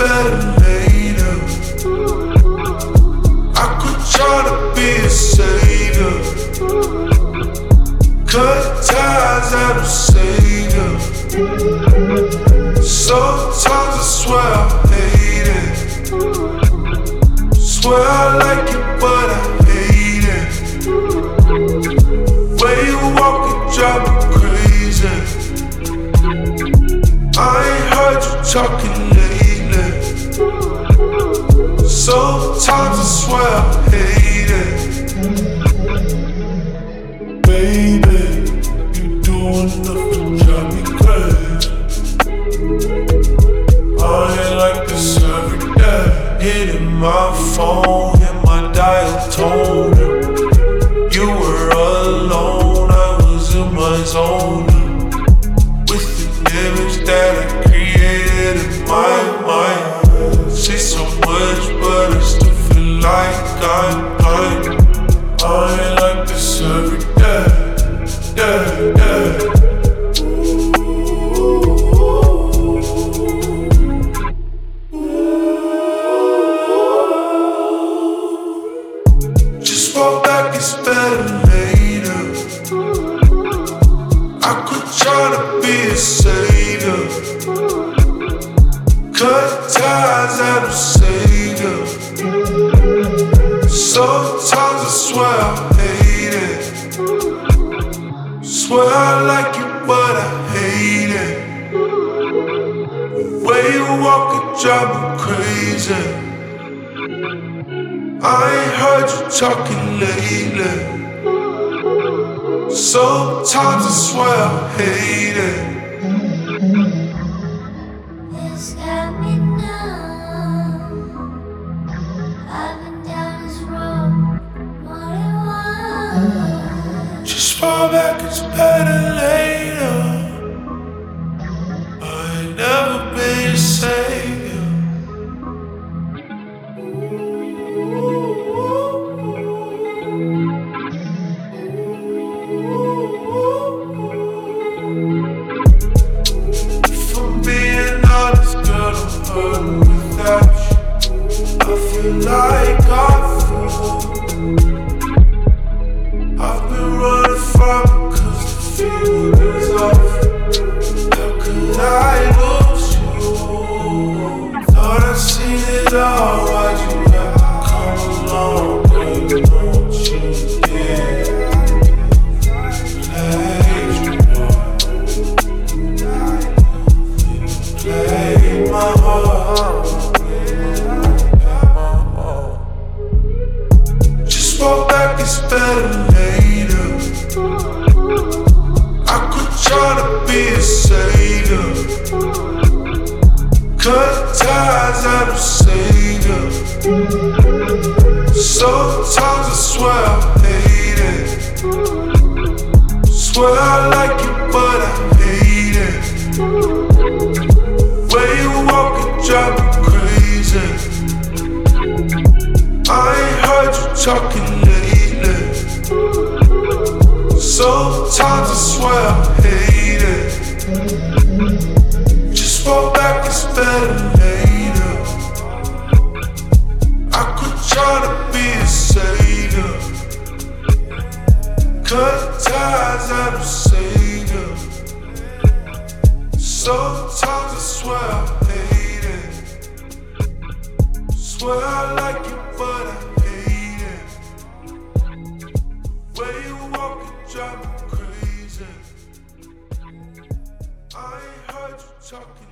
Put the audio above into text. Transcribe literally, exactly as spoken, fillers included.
better later. I could try to be a savior, cut ties out of savior. Sometimes I swear I hate it, swear I like it but I hate it. Way you walk it drive me crazy. I ain't heard you talking lately. Sometimes I swear I hate it. Baby, you doing enough to drive me crazy. I ain't like this every day. Hitting my phone, hit my dial tone. You were alone, I was in my zone. With the image that I created in my mind. See so much, but I still feel like I'm blind. I ain't like this every day, day, day. Just fall back, it's better later. I could try to be a savior, cut ties out of savior. Sometimes I swear I hate it, swear I like it but I hate it. Way you walk it drive me crazy. I ain't heard you talking lately. Sometimes I swear I hate it. It's got me numb. I've been down this road more than once. Just fall back, it's better later. I ain't never been a savior. If I'm being honest, girl, I'm hurting without you. I feel like I'm fooled. I've been running from you cause the feeling is off. How could I lose you? Thought I'd seen it all, why'd you have to come along? Girl, you know what you did. Played you, boy. Played my heart. Just fall back, it's better later. I could try to be a savior, cut ties out of savior. Sometimes I swear I hate it, swear I like it but I hate it. Way you walk it drive me crazy. I ain't heard you talking lately. Sometimes I swear I hate it. Just fall back, it's better later. I could try to be a savior, cut ties out of savior. Sometimes I swear I hate it, swear I like it but I hate it. Way you walk it drive me crazy. I ain't heard you talking